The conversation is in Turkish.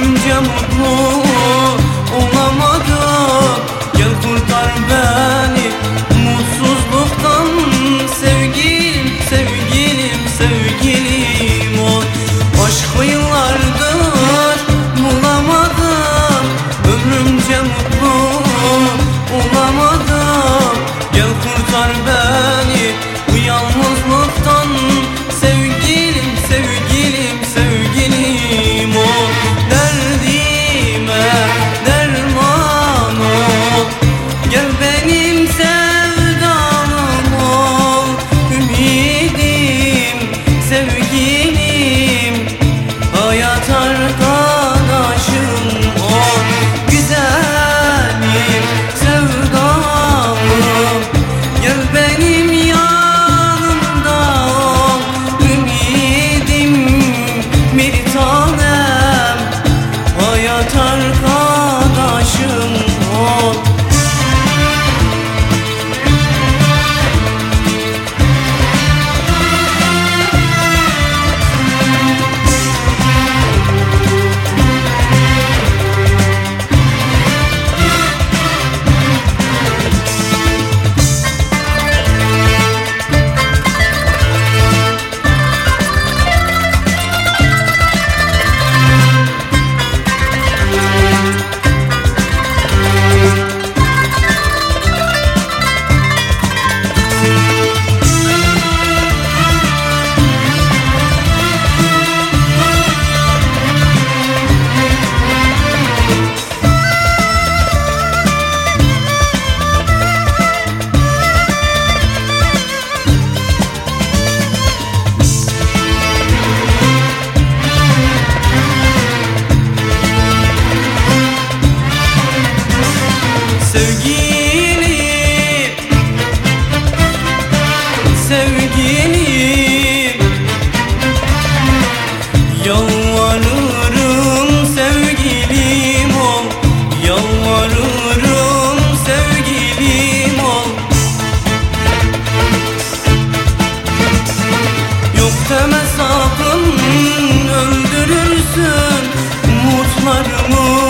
ömrümce mutlu olamadım. Gel kurtar beni mutsuzluktan, sevgilim, sevgilim, sevgilim ol. Aşkı yıllardır bulamadım, ömrümce mutlu olamadım. Gel kurtar beni bu yalnızlıktan, sevgilim, sevgilim, sevgilim ol. Derdime derman ol, gel benim sevdalım ol. Ümidim, sevgilim, hayat arkadaşım ol. Güzelim, sevdalım, gel benim yanımda ol. Ümidim, bir tanem, hayat arkadaşım ol. Sevgilim, sevgilim, yalvarırım sevgilim ol. Yalvarırım sevgilim ol. Yok deme sakın, öldürürsün umutlarımı.